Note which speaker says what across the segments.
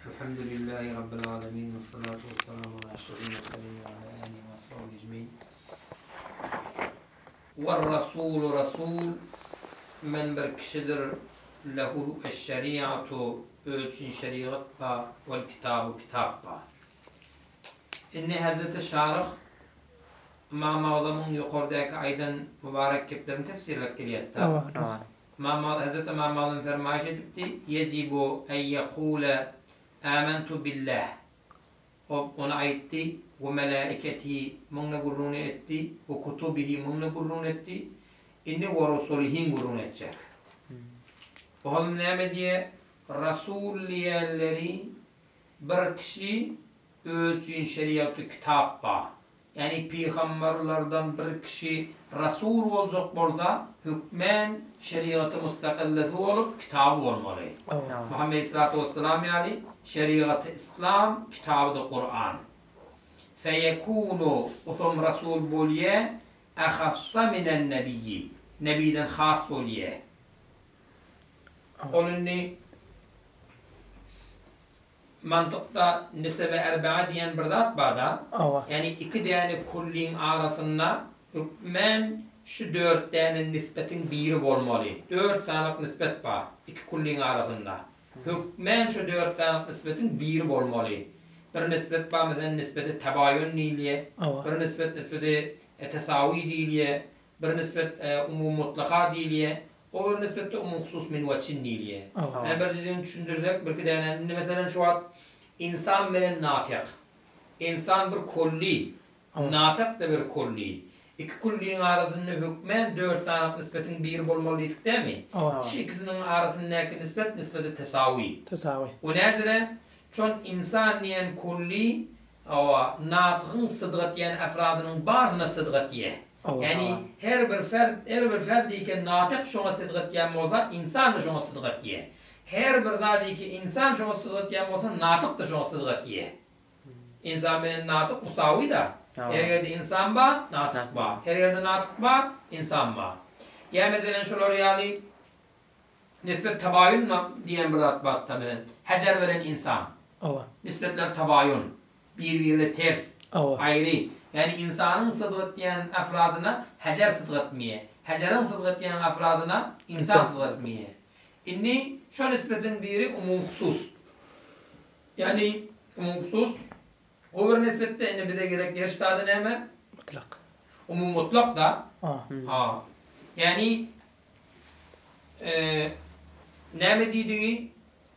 Speaker 1: Elhamdülillahi Rabbil alemin. Vessalatu vesselamu ala eşrefil murselin ve ala alihi ve sahbihi ecmaîn. Ve Rasul Rasul men bir kişidir lehu eşşeriatu ölçün şeriat ba vel kitabu kitap ba. İnne Hazreti Şarih ma'mağlamın yukarıdaki aydan mübarek keplerini tefsirlek geliyetta. Hazreti Ma'mağlam fermayiş edipti. Yecibu en yekule Âmentu billah. Ona aitti. Ve melâiketihi mınla gurrun etti. Ve kutubihi mınla gurrun etti. İnni ve rasulihin gurrun edecek. O halde ne diye? Rasuliyelleri bir kişi ölçün şeriatı kitap var. Yani peygamberlerden bir kişi Rasul olacak bolsa hükmen şeriatı müstakilleti olup kitabı olmalı. Muhammed Aleyhisselatü Vesselam yani şeriatı İslam, kitabı da Kur'an. Feyekûnu uthum Rasul bolye ahassa minen nebiyyi. Nebiden khas bolye. Onunla mantıkta nisebe erba'a diyen bir zat bağda. Yani iki tane kullin arasında hükmen şu dört tane nispetin biri olmalı. Dört tane nispet var iki kullin arasında. Hükmen şu dört tane nispetin biri olmalı. Bir nispet var mesela nispeti tebayün niliye, bir nispeti tesavi diliye, bir nispet umum mutlaka diliye, o bir nispette umum husus min veçin niliye. Yani bir cizini düşündürdük, bir tane mesela şu an insan bilen natık. İnsan bir kulli, natık da bir kulli. İki kullinin arasında hükmen dört tane nispetin bir olmalıydık değil mi? Şu ikisinin arasındaki nispeti tesavi. O nezire, çün insan diyen kulli, natıkın sıdgat diyen efradının bazına sıdgat diye. Yani her bir ferd deyken natık şuna sıdgat diyen olsa, insan da şuna sıdgat diye. Her bir zadi ki insan şuna sıdgat diyen olsa, natık da şuna sıdgat diye. İnsan benim natık musavi da. Her yerde insan var, natık var. Her yerde natık var, insan var. Yani mesela şular yani nispet tabayun diyen bir zat var tabi. Hacer veren insan. Nispetler tabayun. Birbiriyle terf. Ayrı. Yani insanın sıdgat diyen afradına hacer sıdgat miye. Hacer'ın sıdgat diyen afradına insan sıdgat miye. İnni şu nispetin biri umum husus. Yani umum husus o bir nispette ine bir de gerek gerçtadı neyme? Mutlak. Umum mutlak da. Yani neyme dediği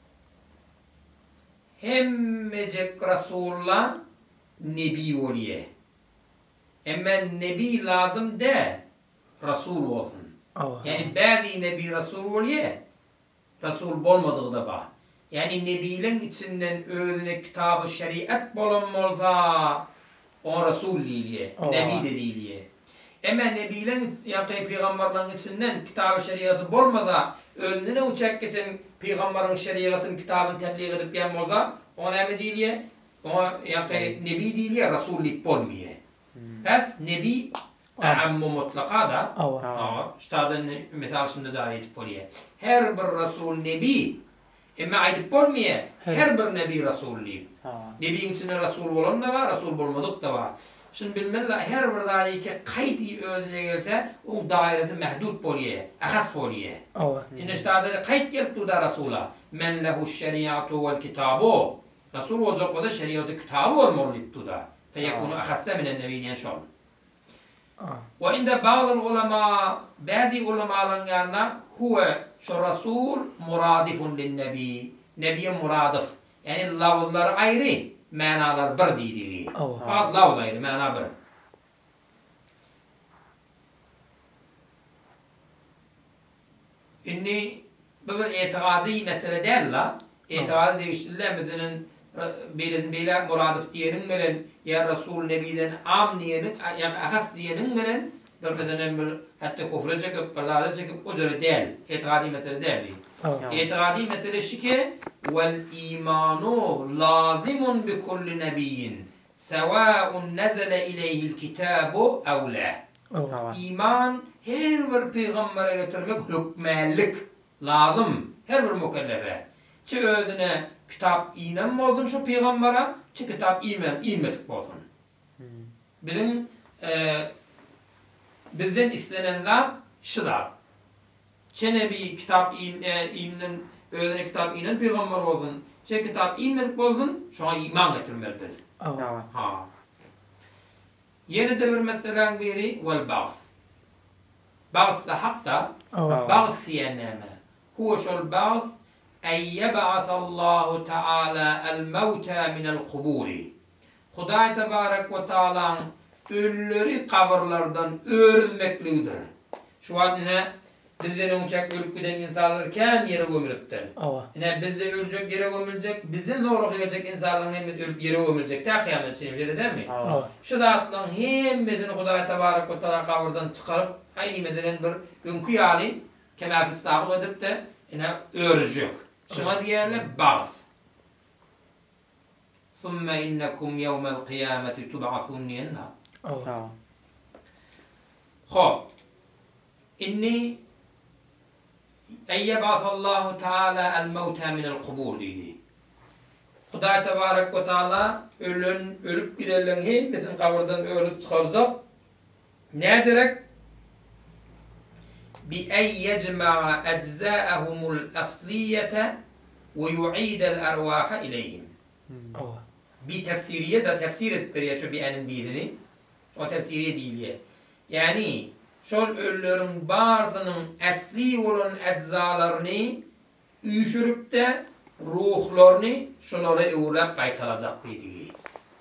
Speaker 1: hemmecek Resulullah nebi oluyor. Ama nebi lazım de Resul olsun. Yani bazı nebi Resul oluyor. Resul olmadığı da var. Yani nebilerin içinden öğrene kitabı şeriat bulunmazsa o Resul değiliye, nebi de değiliye. Ama nebilerin yaptığı peygamberlerin içinden kitabı şeriatı bulmazsa öğrene uçak geçen peygamberin şeriatın kitabını tebliğ edip gelmezsa o nebi değiliye, o yaptığı nebi değiliye, Resullik olmuyor. Pes nebi ammu mutlaka da üstadın misal şimdi zâri edip oluyor. Her bir Resul nebi ama ayıp olmuyor. Her bir nebi Resulü. Nebinin içinde Resul olan da var, Resul olmadık da var. Şimdi bilmeliler her bir zâlike kaydi öğrene gelse o daireti mehdud oluyor, ahas oluyor. İnne üstadın kayıt gelip da Resul'a men lehu şeriatü vel kitabu. Resul olacak o da şeriatı kitabı olmalıydı da. Feyekunu ahassa minen nebi diyen şol. Ve inde bazı ulemaların yanına huve şu Resul muradifun lin nebi. Nebiye muradif. Yani lafızlar ayrı, manalar bir dediği. Lafız ayrı, mana bir. İnni bir itikadi mesele değil la. İtikadi değiştirilen mesela beyler muradif diyenin bilen ya Resul nebiden am diyenin ya ahas diyenin bilen mesela hatta kufre çekip balada çekip o cöre değil. İtikadi mesele değil. İtikadi mesele şu ki vel imanu lazimun bi kulli nebiyyin sevâun nezele ileyhil kitâbu ev la. İman her bir peygambere getirmek hükmellik lazım. Her bir mükellefe. Çi özüne kitap inen bolsun şu peygambara, çi kitap imedik bolsun. Bilin bizden istenen zat şu zat. Çene bir kitap inen, özüne kitap inen peygamber bolsun. Çe kitap imedik bolsun, şoňa iman getirmelidir. Ha. Yeni de bir meselen biri vel ba's. Ba's da hakta, ba's diýennäme. Huwa şol ba's en yeb'asallahu Teala el-mevta minel kuburi. Hudaý tebarek ve Teala ölüleri kabirlerden öğürmeklidir. Şu wagtda bizden öňçek ölüp giden insanlar kän yere gömülipdir. Ine bizde ölecek yere gömülecek, bizden zorluk gelecek insanlar hem ölüp yere gömülecek. Ta kıyamet günü öyle değil mi? Şu zatlaryň hemmesini Hudaý tebarek ve Teala kabirden çıkaryp aýny medenen bir öňkü ýaly kema fis sabık edip de ine örecek. Şuna diýerler ba's. Summa innakum yawmal kıyameti tub'asun diýenler. Hop. İnni eyyeb'asallahu Teala el-mevta minel kubur diýdi. Hudaý tebarek ve Teala ölüp giderlerin hemmesini kabirden öğürüp çıkaracak. Näderek? بأن يجمع أجزاءهم الأصلية ويعيد الأرواح إليهم. Bir tefsiriye de tefsir ettir ya şu bir birini. O tefsiriye değil ya. Yani şol ölülerin bazının asli olan eczalarını üyüşürüp de ruhlarını şolara uğrayıp kaytılacak dediği.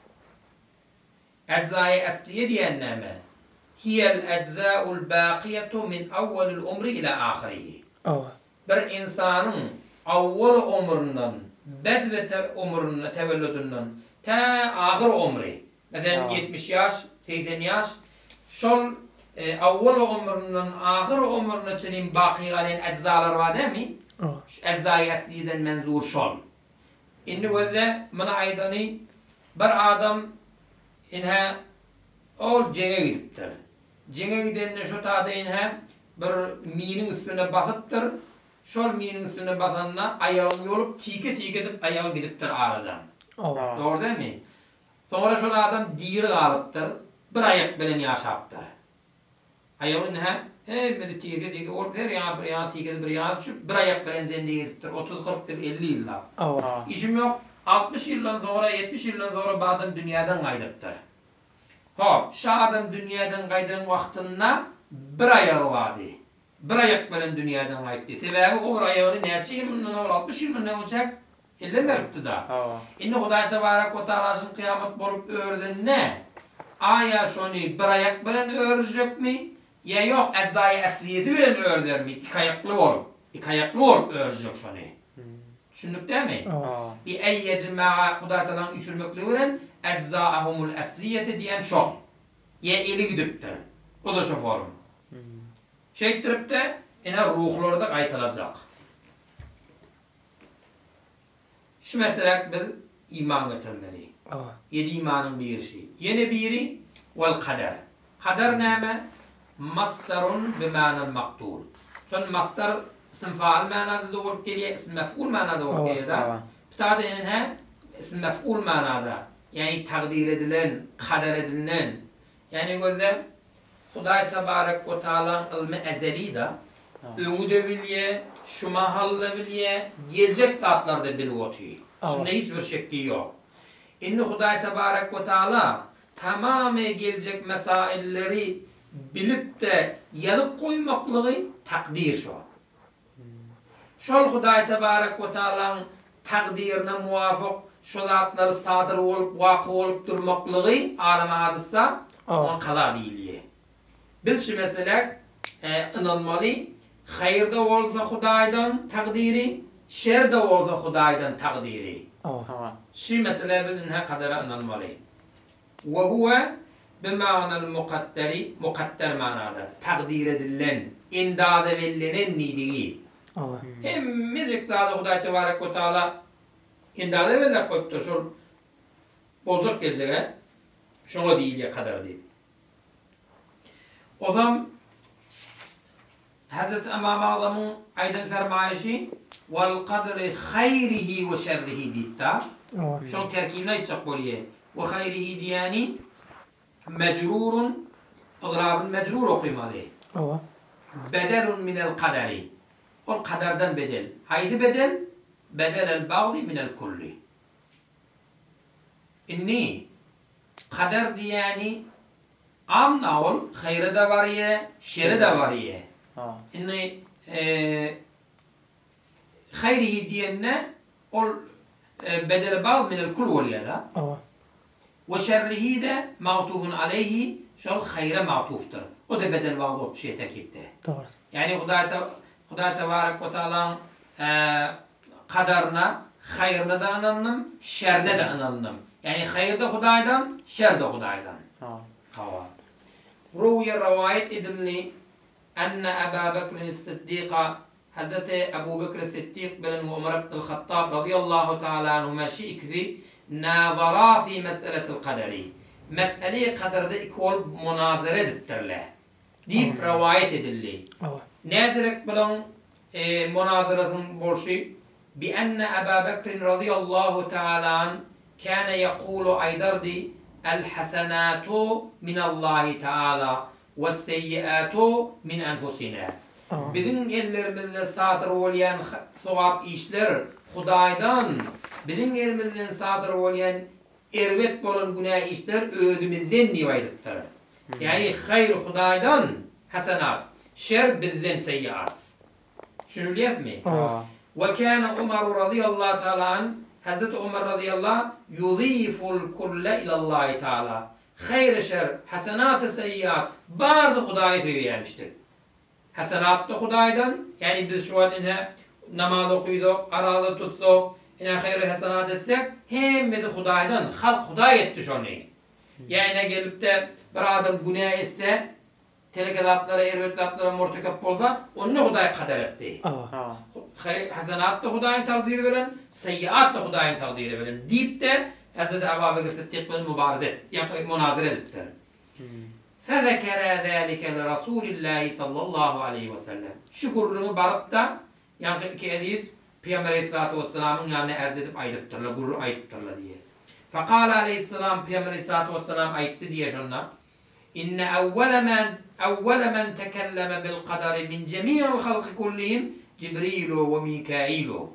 Speaker 1: Eczai asliye diyenleme hiyel eczâul bâkiyetu min awwalil umri ila ahirihi. Bir insanın awwal umrundan, bedve umrundan, tevellüdünden ta ahir umri. Mesela 70 yaş, 80 yaş, şol awwal umrundan ahir umruna çenin baki galen eczalar var değil mi? Eczai asliyeden menzur şol. İnni gözde mana aydani bir adam inha ol cenge gidipdir. Cenge gidenine şu taada inha bir minin üstüne basıptır. Şol minin üstüne basanına ayağını yolup tike edip ayağı gidiptir aradan. Doğru değil mi? Sonra şol adam diri kalıptır. Bir ayak bilen yaşaptır. Ayağı inha hemmedi tike olup her yana tike bir yana düşüp bir ayak bilen zendiye gidiptir. 30, 40, 50 yıllar. İşim yok. 60 yıldan sonra, 70 yıldan sonra bu adam dünyadan kaydıptır. Hop, şu adam dünyadan kaydığın vaktinde bir ayağı vardı. Bir ayak bilen dünyadan kaydı. Sebebi o bir ayağını nerçe yılından olur, 60 yılından ne olacak? Elle veripti da. İnni Hudaý tebarek ve Teala'sın kıyamet bolup öğreden ne? Aya şonu bir ayak bilen öğrecek mi? Ya yok, eczai asliyeti bilen öğreder mi? İki ayaklı olup öğrecek şonu. Düşündük değil mi? Bir eyyecma'a Hudaý Teala'nın üçülmekliği bilen eczâehumul asliyeti diyen şol. Ya eli gidiptir. O da şu form. Şeytirip de yine ruhları da kaytılacak. Şu meselek biz iman getirmeli. 7 imanın bir şey. Yeni biri vel kader. Kader neyme? Mastarun bimanal maktul. Son mastar isim faal manada da olup geliyor, isim mef'ul manada olup geliyor. Bir tane de yine isim mef'ul manada. Yani takdir edilen, kader edilen. Yani gözde Hudaý tebarek ve Teala'nın ilmi ezeli da öňü de bilýär, şu mahalda bilýär, gelecek zatlarda bilýär. Şunda hiçbir şekli yok. İnni Hudaý tebarek ve Teala tamamı gelecek mesailleri bilip de yalık koymaklığı takdir şu. Şol Hudaý tebarek ve Teala'nın takdirine muvafık şu zatları sadır olup, vakı olup durmaklığı alem hadisa on kaza diýilýär. Biz şu meselek inanmalı, hayırda olsa Hudaýdan takdiri, şerde olsa Hudaýdan takdiri. Şu mesele biz ne kadar inanmalı. Ve huve bima'nal muqadderi, muqadder manada, takdir edilen, indada verilen nidigi. Hemmizlik daha da Hudaý tebarek ve Teala indada verilen koyuptur, şol bolcak gelecek, şoňa diýilýär kadar diýip. O zaman Hazreti İmam Azam'ın aydın fermayişi vel kadri hayrihi ve şerrihi ditta. Şol terkibine aytacak bolýar. Ve hayrihi diyani mecrurun ıgrabın mecrur okumalı. Bedelun minel kaderi. O kaderden bedel. Haydi bedel? Bedelel bağlı minel kulli. İnni kader diyani amna ol, hayra da var ye, şerre de var ye. İnni hayrihi diyenine ol bedel bağlı minel kul oluyor da. Ve şerrihi de ma'tufun aleyhi şol hayra ma'tuftur. O da bedel bağlı o şey tekipte.
Speaker 2: Doğru.
Speaker 1: Yani Huda Tebarek ve Teala'nın kadarına, hayrına da anandım, şerine de anandım. Yani hayır da Huday'dan, şer de Huday'dan. Ruviye rivayet edildi enne Ebu Bekir'in Sıddîk'a Hazreti Ebu Bekir Sıddik bin Umar ibn Hattab radıyallahu teala anhuma şikzi nazara fi meseletil kaderi. Meseleyi kaderde ikol münazara ediptirler. Deyip rivayet edildi. Nezirek bilen münazarasının bolşu bi enne Ebu Bekir radıyallahu teala an kana yekulu aydardi el hasenatu min Allah Teala ve seyyiatu min enfusina. Bizim ellerimizde sadır olayan sevap işler Hudaydan, bizim elimizden sadır olayan ervet bolan günah işler özümüzden nivayettir. Yani hayır Hudaydan hasenat, şer bizden seyyiat. Şunu biliyoruz mi? Ve kana Umar radıyallahu teala an Hazreti Umar radıyallahu yuziful kulle ilallahi teala. Hayır şer, hasenat-ı seyyiat bazı Huday'a söylemiştir. Hasenat da Huday'dan, yani biz şu an yine namaz okuyorduk, aralı tuttuk, yine hayır hasenat etsek, hem de Huday'dan, halk Huday etti şunu. Yani gelip de bir adam günah etse, telekelatlara, ervetlatlara mortekap olsa, onu Huday kader etti. Hasenat da Huday'ın takdiri veren, seyyiat da Huday'ın takdiri veren. Deyip de Hz. Ebu Bekir Sıddik bin münazara ediptir. فَذَكَرَ ذَٰلِكَ لِرَسُولِ اللّٰهِ sallallahu aleyhi ve sellem. Şu gurrunu barıp da, yani iki edip, Peygamber aleyhissalatu vesselam'ın yanına erz edip aydıptırlar, gurru aydıptırlar diye. فَقَالَ aleyhisselam, Peygamber aleyhissalatu vesselam ayıptı diye şunlar. İnne evvele men tekelleme bil kadari min cemi'il halkı kullihim Cibrilu ve Mikailu.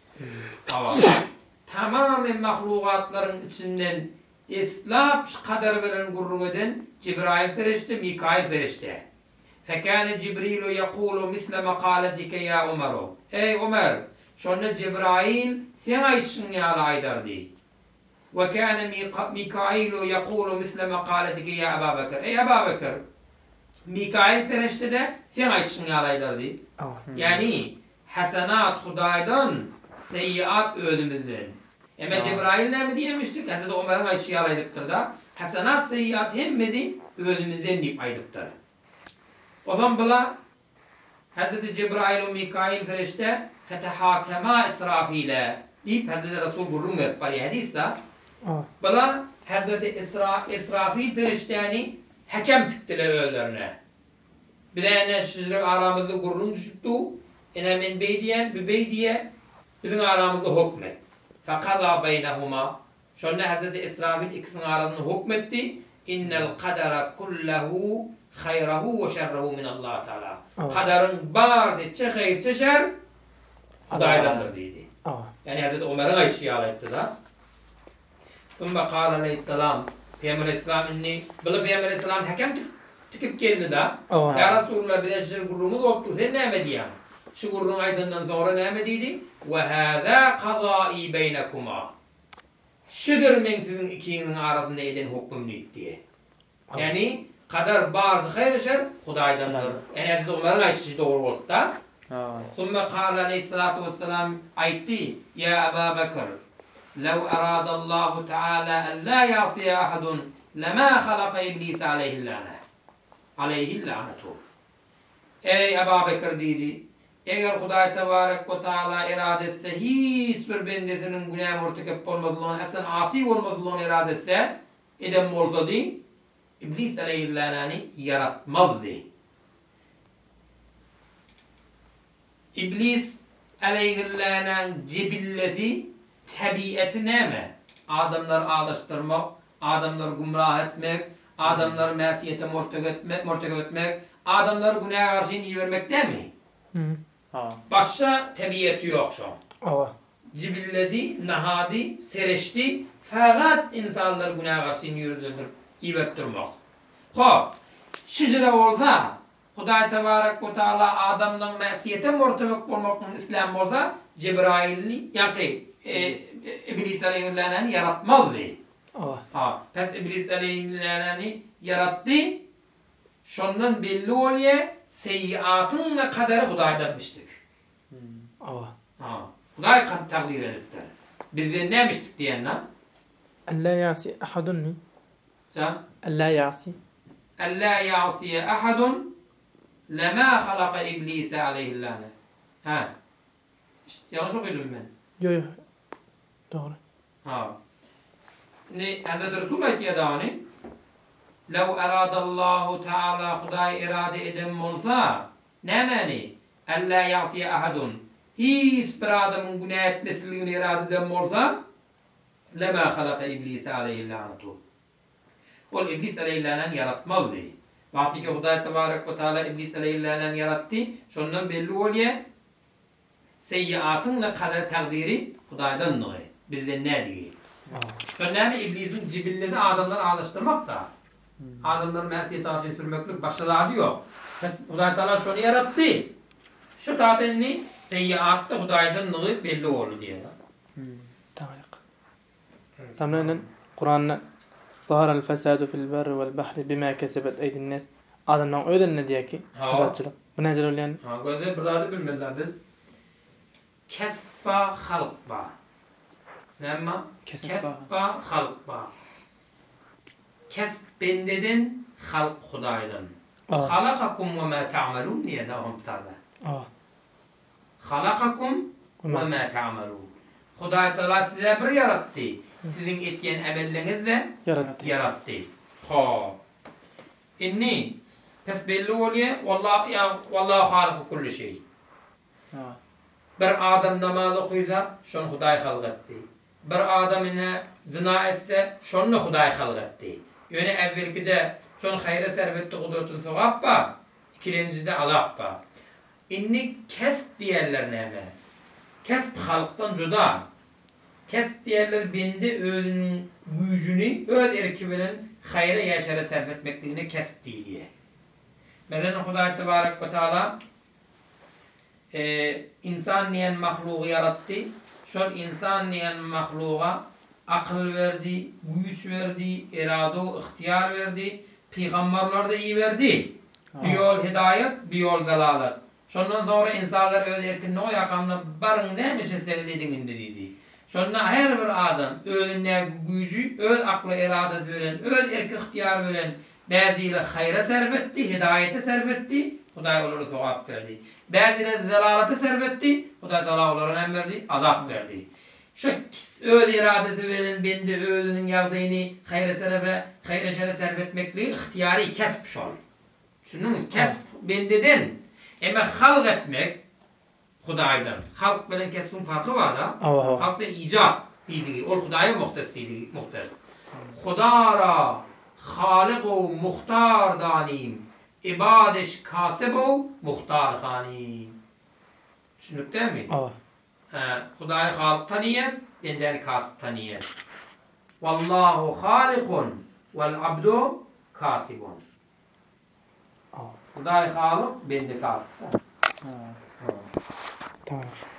Speaker 1: Tamamen mahlukatların içinden İslap kadar veren gurru eden Cibrail perişte, Mikail perişte. Fekâne Cibrilu yekûlu misle mekâletike ya Umaru. Ey Ömer, şonne Cibrail sen aytsın ya aydardı. Ve kâne Mikailu yekûlu misle mekâletike ya Ebu Bekir. Ey Ebu Bekir, Mikail perişte de sen aytsın ya aydardı. Yani hasenat Huday'dan, seyyiat ölümüzden. Ama Cebrail ne mi diyemiştik? Hazreti Ömer'in ayçıya alaydıptır da. Hasenat seyyiat hemmedi ölümünden deyip aydıptır. O zaman bula Hazreti Cebrail ve Mikail ferişte fetehâkemâ İsrafil'e deyip Hazreti Resul gurrum verip bari hadiste. Bula Hazreti İsrafil ferişteni hakem tıktılar öllerine. Bir de yani şizri aramızda gurrum düşüptü. Hemen beydiye bizim aramızda hükmet. فَقَضَى بَيْنَهُمَا şöyle Hazreti İsrafil ikisinin arasında hükmetti. İnnel kadera kullehu hayrahu ve şerrehu min Allah Teala. Kaderin bazı hayır şer Huday'dandır dedi. Yani Hazreti Ömer'in ayşiyalı etti da. ثُمَّ قَالَ aleyhisselam Peygamber aleyhisselam inni böyle Peygamber aleyhisselam hakem tıkıp geldi da. Ya Resulullah bir de şir gurrumuz oldu. Sen ne mi diyen? Şu gurrun aydından sonra ne mi dedi? وَهَذَا قَضَائِي بَيْنَكُمَا Şudur men sizin ikinin arasında eden hükmüm diye. Yani kadar bazı hayır şer Huday'dandır. Yani Hazreti Ömer'in ayçışı doğru oldu da. ثُمَّ قَالَ aleyhissalatu vesselam aytti. Ya Ebu Bekir لَوْ أَرَادَ اللّٰهُ تَعَالَى أَنْ لَا يَعْصِيَ أَحَدٌ لَمَا خَلَقَ إِبْلِيسَ عَلَيْهِ اللّٰنَةُ Ey Ebu Bekir dedi. Eğer Huday Tebarek ve Teala iradetse hiçbir bendesinin günah murtekep olmazlığını, aslen asi olmazlığını iradetse edem olsa di, İblis aleyhillâni yaratmazdı. İblis aleyhillânen cibilleti tabiatı neme? Adamlar ağlaştırmak, adamlar gumrah etmek, adamlar mesiyete mortekep etmek, adamlar günaha karşı iyi vermek değil mi? Başka tabiatı yok şu an. Cibilleti, nahadi, sereşti, fakat insanlar günaha karşı iyi verdirmek. Hop, şicre olsa, Huday Tebarek ve Teala adamdan mesiyete mortekep olmakın İslam olsa, Cebrail'i, yani İblis aleyhillâh'ni yaratmazdı. Pes İblis aleyhillâh'ni yarattı. Şondan belli oluyor, seyyiatın ne kadarı Huday'dan miştik. Huday takdir ediptir. Bizden ne miştik diyenler?
Speaker 2: Alla yasi ahadun mi?
Speaker 1: Can?
Speaker 2: Alla yasi.
Speaker 1: Alla yasiye ahadun lema halaka İblise aleyhillâh'ne. Yanlış okudum ben.
Speaker 2: Yok. Doğru.
Speaker 1: Hazreti Resul ayetiye davani lev eradallahu teala Huday irade edem olsa ne mani? Alla yasiye ahadun hiç bir adamın günah etmesini irade edem olsa lema halaka İblise aleyhillâh'netu. Ol İblis aleyhillâh'nen yaratmazdı. Vakti ki Huday Tebarek ve Teala İblis aleyhillâh'nen yarattı. Sondan belli oluyor seyyiatın ne kadar takdiri Huday'dan nığı. Bizden ne diyor? Sonra İblis'in cibilleti adamları ağlaştırmak da adamları mesiyete karşı sürmeklik başladı diyor. Huday Teala şunu yarattı. Şu tadenini seyyiatta Huday'dan nığı belli oldu diye.
Speaker 2: Tamam. Kur'an'da ظهر الفساد في البر والبحر بما كسبت أيدي الناس. Adamdan öyle ne diyor ki? Fırsatçılık. Bu ne acaba yani?
Speaker 1: Gözde burada bilmediler biz. Kesba halkba. Neyme? Kesba halkba. Kesb bendeden, halk Huday'dan. Halakakum ve ma ta'malun diye devam tadı. Halakakum ve ma ta'malun. Huday Teala size bir yarattı. Sizin etken amellerinizle yarattı. İnni pes belli oluyor. Vallahu haliku kulli şey. Bir adam namaz okuysa, şonu Huday halk etti. Bir adam yine zina etse, şonu Huday halk etti. Yani evvelki de şonu hayra servetti kudretini soğappa, ikincisi de alappa. İnni kesb diyerler neyme? Kesb halktan cuda. Kesb diyerler bende ölünün gücünü, öl erkibilen hayra yaşara sarf etmekliğine kesb diye. Mesela Huday Tebarek ve Teala insan niyen mahluğu yarattı. Şol insan niyen mahluğa akıl verdi, güç verdi, irade, ihtiyar verdi. Peygamberler de iyi verdi. Bir yol hidayet, bir yol dalalet. Şondan sonra insanlar öyle erkin o yakamda barın neymiş dediğin dedi. Şondan her bir adam ölüne gücü, öl aklı irade veren, öl erki ihtiyar veren bazıları hayra servetti, hidayete servetti. Huday onlara sevap verdi. Bazıları zelalete servetti. Huday Teala onlara ne verdi? Azap verdi. Şu öl iradeti veren bende ölünün yardığını hayra serefe, hayra şere servetmekliği ihtiyari kesb şol. Şunun kesb bendeden ama halk etmek Huday'dan. Halk bilen kesbin farkı var da. Halktan icap dediği, ol Huday'a muhtes dediği, muhtes. Hudara Halik-u muhtar danim, ibadeş kaseb-u muhtar hanim. Şunluk değil mi? Huday halik taniyet, benden kasb taniyet. Wallahu halikun vel abdu kasibun. Huday halik, bende kasb.
Speaker 2: Tamam.